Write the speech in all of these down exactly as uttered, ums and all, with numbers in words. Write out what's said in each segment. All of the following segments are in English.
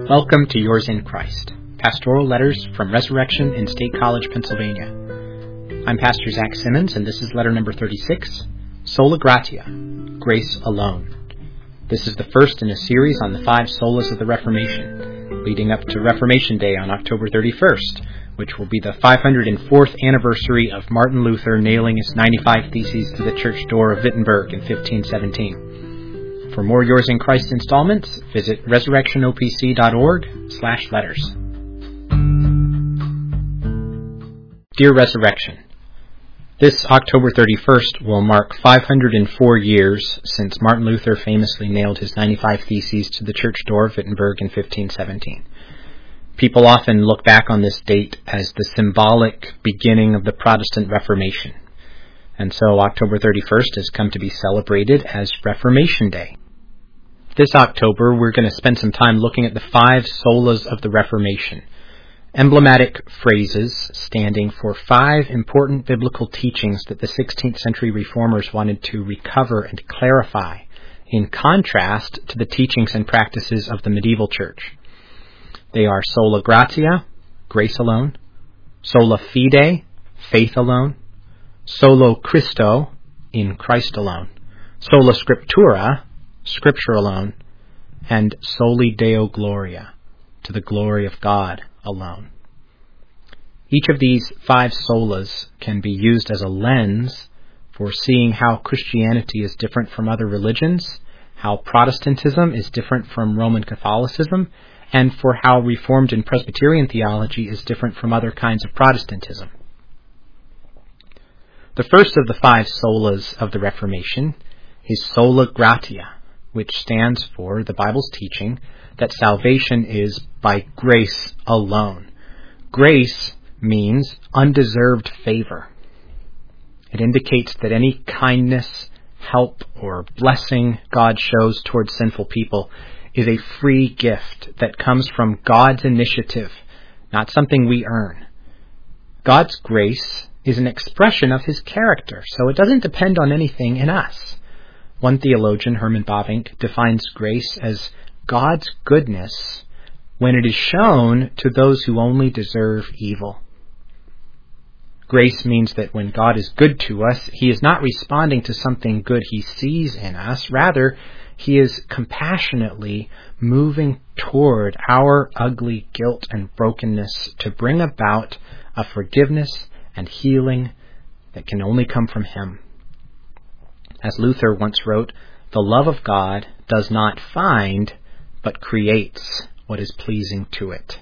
Welcome to Yours in Christ, pastoral letters from Resurrection in State College, Pennsylvania. I'm Pastor Zach Simmons, and this is letter number thirty-six, Sola Gratia, Grace Alone. This is the first in a series on the five solas of the Reformation, leading up to Reformation Day on October thirty-first, which will be the five hundred fourth anniversary of Martin Luther nailing his ninety-five Theses to the church door of Wittenberg in fifteen seventeen. For more Yours in Christ installments, visit resurrection o p c dot org slash letters. Dear Resurrection, this October thirty-first will mark five hundred four years since Martin Luther famously nailed his ninety-five Theses to the church door of Wittenberg in fifteen seventeen. People often look back on this date as the symbolic beginning of the Protestant Reformation, and so October thirty-first has come to be celebrated as Reformation Day. This October, we're going to spend some time looking at the five solas of the Reformation, emblematic phrases standing for five important biblical teachings that the sixteenth century reformers wanted to recover and clarify, in contrast to the teachings and practices of the medieval church. They are sola gratia, grace alone; sola fide, faith alone; solo Christo, in Christ alone; sola scriptura, Scripture alone; and soli Deo Gloria, to the glory of God alone. Each of these five solas can be used as a lens for seeing how Christianity is different from other religions, how Protestantism is different from Roman Catholicism, and for how Reformed and Presbyterian theology is different from other kinds of Protestantism. The first of the five solas of the Reformation is sola gratia, which stands for the Bible's teaching that salvation is by grace alone. Grace means undeserved favor. It indicates that any kindness, help, or blessing God shows towards sinful people is a free gift that comes from God's initiative, not something we earn. God's grace is an expression of His character, so it doesn't depend on anything in us. One theologian, Herman Bavinck, defines grace as God's goodness when it is shown to those who only deserve evil. Grace means that when God is good to us, He is not responding to something good He sees in us. Rather, He is compassionately moving toward our ugly guilt and brokenness to bring about a forgiveness and healing that can only come from Him. As Luther once wrote, the love of God does not find, but creates what is pleasing to it.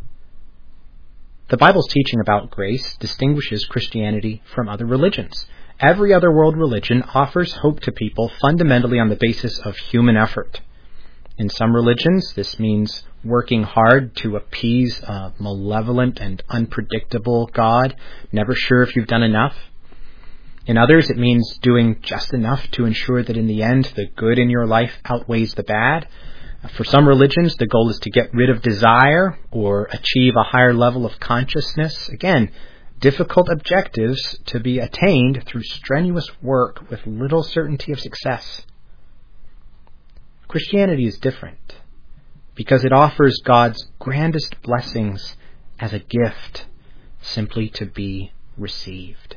The Bible's teaching about grace distinguishes Christianity from other religions. Every other world religion offers hope to people fundamentally on the basis of human effort. In some religions, this means working hard to appease a malevolent and unpredictable God, never sure if you've done enough. In others, it means doing just enough to ensure that in the end, the good in your life outweighs the bad. For some religions, the goal is to get rid of desire or achieve a higher level of consciousness. Again, difficult objectives to be attained through strenuous work with little certainty of success. Christianity is different because it offers God's grandest blessings as a gift, simply to be received.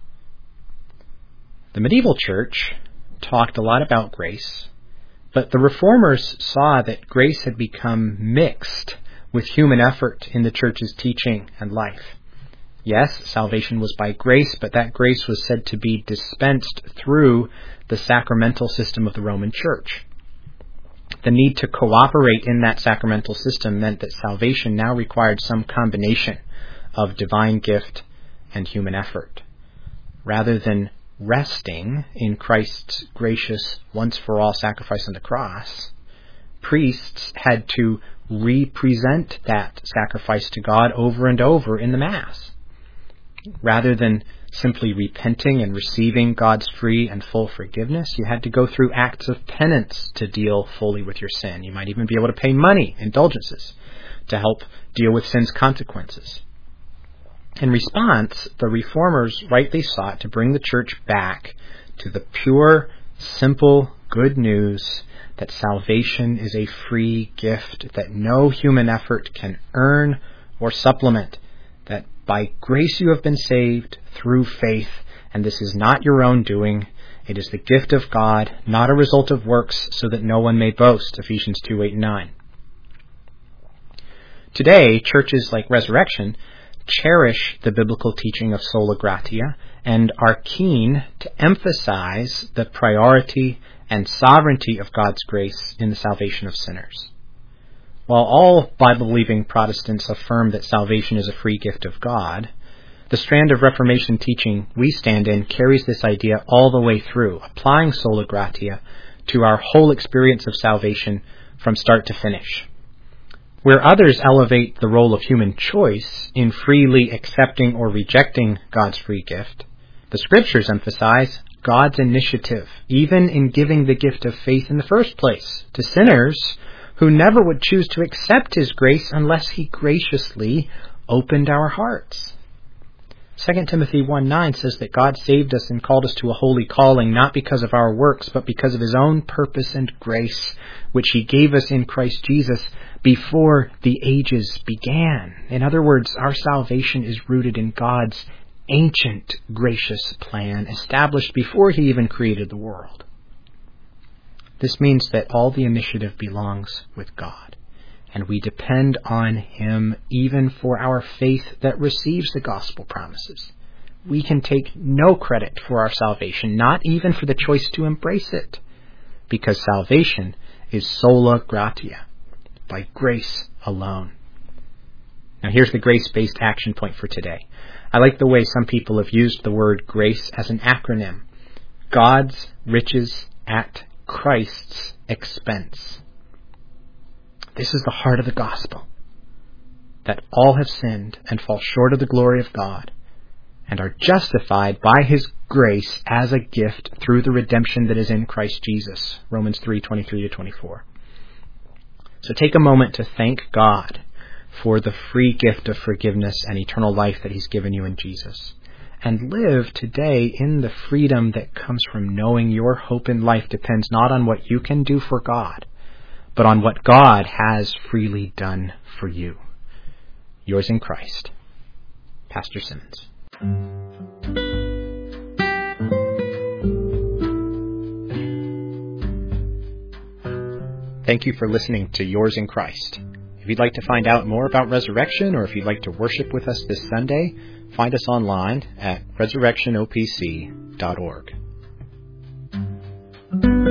The medieval church talked a lot about grace, but the reformers saw that grace had become mixed with human effort in the church's teaching and life. Yes, salvation was by grace, but that grace was said to be dispensed through the sacramental system of the Roman Church. The need to cooperate in that sacramental system meant that salvation now required some combination of divine gift and human effort. Rather than resting in Christ's gracious once-for-all sacrifice on the cross, priests had to represent that sacrifice to God over and over in the Mass. Rather than simply repenting and receiving God's free and full forgiveness, you had to go through acts of penance to deal fully with your sin. You might even be able to pay money, indulgences, to help deal with sin's consequences. In response, the reformers rightly sought to bring the church back to the pure, simple good news that salvation is a free gift that no human effort can earn or supplement, that by grace you have been saved through faith, and this is not your own doing. It is the gift of God, not a result of works, so that no one may boast. Ephesians two, eight, and nine. Today, churches like Resurrection cherish the biblical teaching of sola gratia and are keen to emphasize the priority and sovereignty of God's grace in the salvation of sinners. While all Bible-believing Protestants affirm that salvation is a free gift of God, the strand of Reformation teaching we stand in carries this idea all the way through, applying sola gratia to our whole experience of salvation from start to finish. Where others elevate the role of human choice in freely accepting or rejecting God's free gift, the Scriptures emphasize God's initiative, even in giving the gift of faith in the first place to sinners who never would choose to accept His grace unless He graciously opened our hearts. Second Timothy one nine says that God saved us and called us to a holy calling, not because of our works, but because of His own purpose and grace, which He gave us in Christ Jesus before the ages began. In other words, our salvation is rooted in God's ancient gracious plan, established before He even created the world. This means that all the initiative belongs with God, and we depend on Him even for our faith that receives the gospel promises. We can take no credit for our salvation, not even for the choice to embrace it, because salvation is sola gratia, by grace alone. Now here's the grace-based action point for today. I like the way some people have used the word grace as an acronym. God's riches at Christ's expense. This is the heart of the gospel, that all have sinned and fall short of the glory of God and are justified by His grace as a gift through the redemption that is in Christ Jesus. Romans three, twenty-three to twenty-four. So take a moment to thank God for the free gift of forgiveness and eternal life that He's given you in Jesus. And live today in the freedom that comes from knowing your hope in life depends not on what you can do for God, but on what God has freely done for you. Yours in Christ, Pastor Simmons. Thank you for listening to Yours in Christ. If you'd like to find out more about Resurrection, or if you'd like to worship with us this Sunday, find us online at resurrection o p c dot org.